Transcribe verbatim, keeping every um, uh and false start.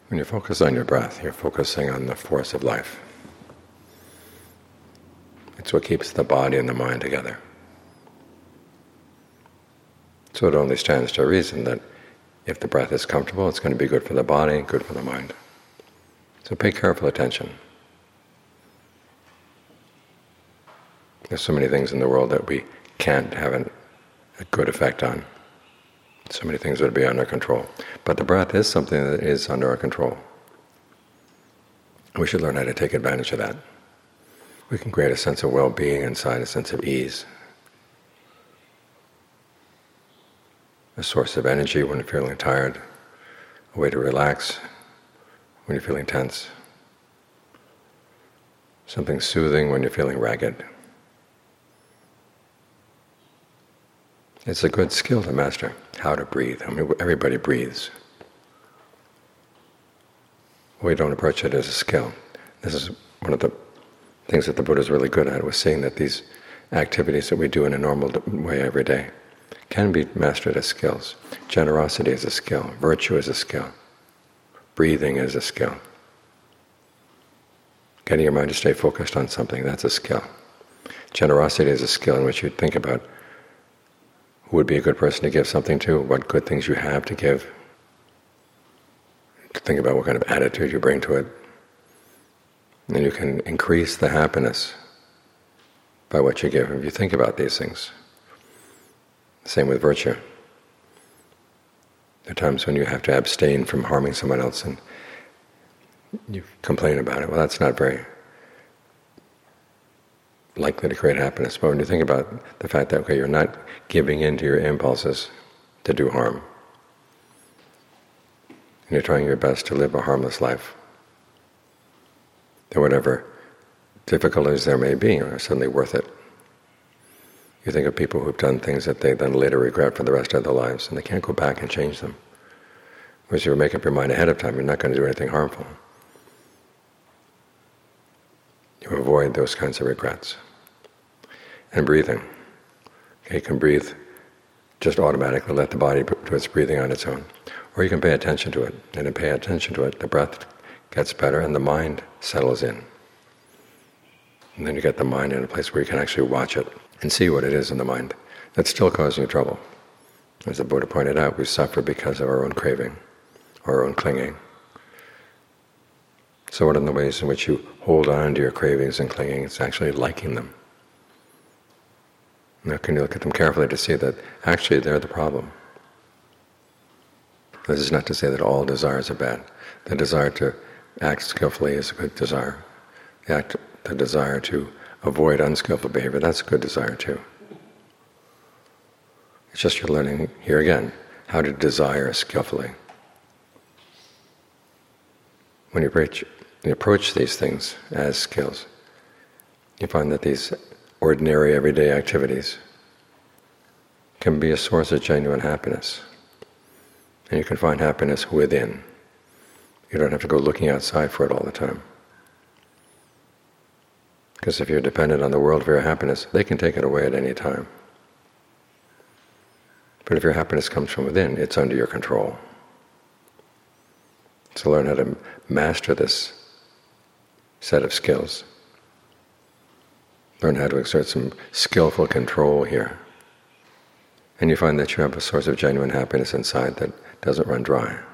When you focus on your breath, you're focusing on the force of life. It's what keeps the body and the mind together. So it only stands to reason that if the breath is comfortable, it's going to be good for the body, good for the mind. So pay careful attention. There's so many things in the world that we can't have an, a good effect on. So many things would be under control. But the breath is something that is under our control. We should learn how to take advantage of that. We can create a sense of well-being inside, a sense of ease, a source of energy when you're feeling tired, a way to relax when you're feeling tense, something soothing when you're feeling ragged. It's a good skill to master, how to breathe. I mean, everybody breathes. We don't approach it as a skill. This is one of the things that the Buddha is really good at, was seeing that these activities that we do in a normal way every day can be mastered as skills. Generosity is a skill. Virtue is a skill. Breathing is a skill. Getting your mind to stay focused on something, that's a skill. Generosity is a skill in which you think about who would be a good person to give something to, what good things you have to give. To think about what kind of attitude you bring to it. And you can increase the happiness by what you give if you think about these things. Same with virtue. There are times when you have to abstain from harming someone else and you complain about it. Well, that's not very likely to create happiness. But when you think about the fact that, okay, you're not giving in to your impulses to do harm, and you're trying your best to live a harmless life, then whatever difficulties there may be are suddenly worth it. You think of people who've done things that they then later regret for the rest of their lives, and they can't go back and change them. Whereas you make up your mind ahead of time, you're not going to do anything harmful. You avoid those kinds of regrets. And breathing. Okay, you can breathe just automatically, let the body do its breathing on its own. Or you can pay attention to it. And in paying attention to it, the breath gets better and the mind settles in. And then you get the mind in a place where you can actually watch it and see what it is in the mind that's still causing you trouble. As the Buddha pointed out, we suffer because of our own craving, our own clinging. So what are the ways in which you hold on to your cravings and clinging? It's actually liking them. Now can you look at them carefully to see that actually they're the problem. This is not to say that all desires are bad. The desire to act skillfully is a good desire. The, act, the desire to avoid unskillful behavior, that's a good desire too. It's just you're learning, here again, how to desire skillfully. When you approach, you approach these things as skills, you find that these ordinary, everyday activities can be a source of genuine happiness. And you can find happiness within. You don't have to go looking outside for it all the time. Because if you're dependent on the world for your happiness, they can take it away at any time. But if your happiness comes from within, it's under your control. So learn how to master this set of skills. Learn how to exert some skillful control here. And you find that you have a source of genuine happiness inside that doesn't run dry.